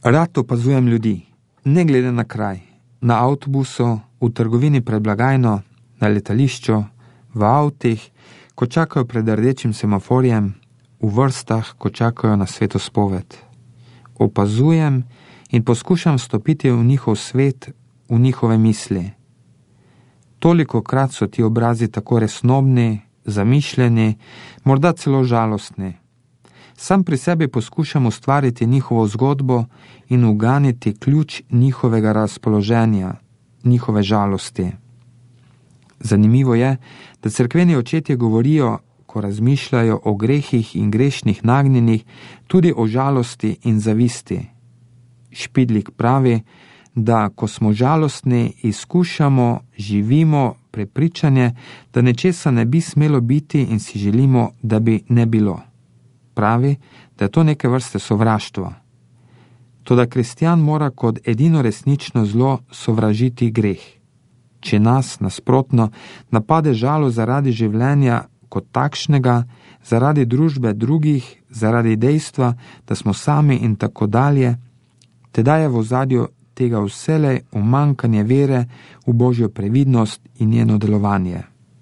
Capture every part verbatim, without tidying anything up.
Rad opazujem ljudi, ne glede na kraj, na avtobusu, v trgovini pred blagajno, na letališču, v avtih, ko čakajo pred rdečim semaforjem, v vrstah, ko čakajo na svetospoved. Opazujem in poskušam stopiti v njihov svet, v njihove misli. Tolikokrat so ti obrazi tako resnobni, zamišljeni, morda celo žalostni. Sam pri sebi poskušam ustvariti njihovo zgodbo in uganiti ključ njihovega razpoloženja, njihove žalosti. Zanimivo je, da cerkveni očetje govorijo, ko razmišljajo o grehih in grešnih nagnjenih, tudi o žalosti in zavisti. Špidlik pravi, da ko smo žalostni, izkušamo, živimo prepričanje, da nečesa ne bi smelo biti in si želimo, da bi ne bilo. Pravi, da je to neke vrste sovraštvo. Toda kristjan mora kot edino resnično zlo sovražiti greh. Če nas, nasprotno, napade žalost zaradi življenja kot takšnega, zaradi družbe drugih, zaradi dejstva, da smo sami in tako dalje, teda je v ozadju tega vselej umanjkanje vere v Božjo previdnost in njeno delovanje.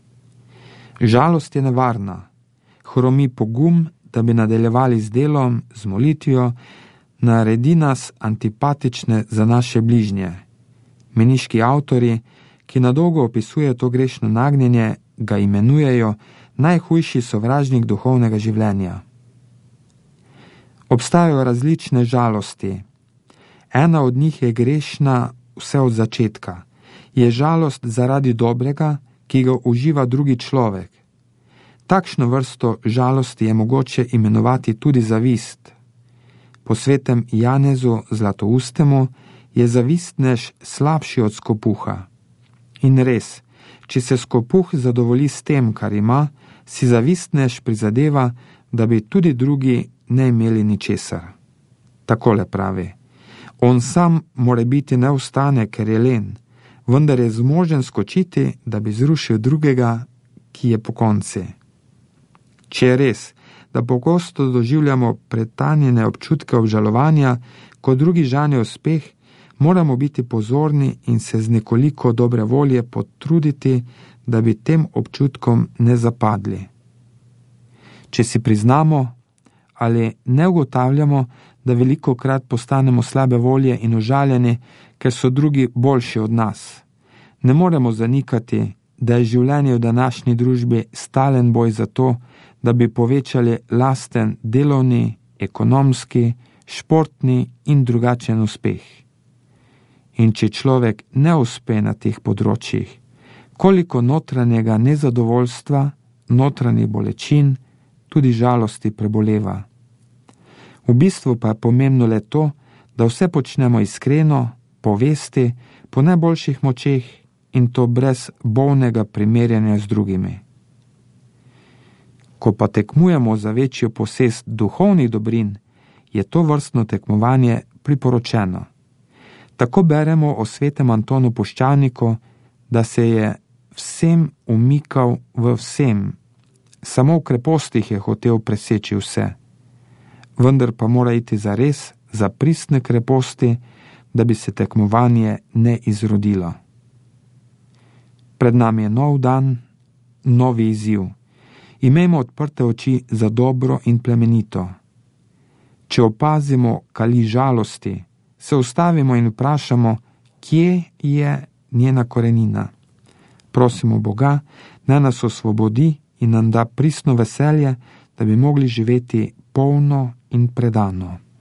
Žalost je nevarna, hromi pogum, da bi nadaljevali z delom, z molitvijo, naredi nas antipatične za naše bližnje. Meniški avtori, ki nadolgo opisujejo to grešno nagnjenje, ga imenujejo najhujši sovražnik duhovnega življenja. Obstajajo različne žalosti. Ena od njih je grešna vse od začetka. Je žalost zaradi dobrega, ki ga uživa drugi človek. Takšno vrsto žalosti je mogoče imenovati tudi zavist. Po svetem Janezu Zlatoustemu je zavistnež slabši od skopuha. In res, če se skopuh zadovolji s tem, kar ima, si zavistnež prizadeva, da bi tudi drugi ne imeli ničesar. Takole pravi: on sam more biti neustane, ker je len, vendar je zmožen skočiti, da bi zrušil drugega, ki je pokonci. Če je res, da pogosto doživljamo pretanjene občutke obžalovanja, ko drugi žanje uspeh, moramo biti pozorni in se z nekoliko dobre volje potruditi, da bi tem občutkom ne zapadli. Če si priznamo ali ne ugotavljamo, da velikokrat postanemo slabe volje in užaljeni, ker so drugi boljši od nas. Ne moremo zanikati, da je življenje v današnji družbi stalen boj za to, da bi povečali lasten delovni, ekonomski, športni in drugačen uspeh. In če človek ne uspe na teh področjih, koliko notranjega nezadovoljstva, notranjih bolečin, tudi žalosti preboleva. V bistvu pa je pomembno le to, da vse počnemo iskreno, po vesti, po najboljših močeh in to brez bolnega primerjanja z drugimi. Ko pa tekmujemo za večjo posest duhovnih dobrin, je to vrstno tekmovanje priporočeno. Tako beremo o svetem Antonu Puščaniku, da se je vsem umikal v vsem. Samo v krepostih je hotel preseči vse. Vendar pa mora iti za res, za pristne kreposti, da bi se tekmovanje ne izrodilo. Pred nami je nov dan, novi izziv. Imejmo odprte oči za dobro in plemenito. Če opazimo kali žalosti, se ustavimo in vprašamo, kje je njena korenina. Prosimo Boga, naj nas osvobodi in nam da pristno veselje, da bi mogli živeti polno in predano.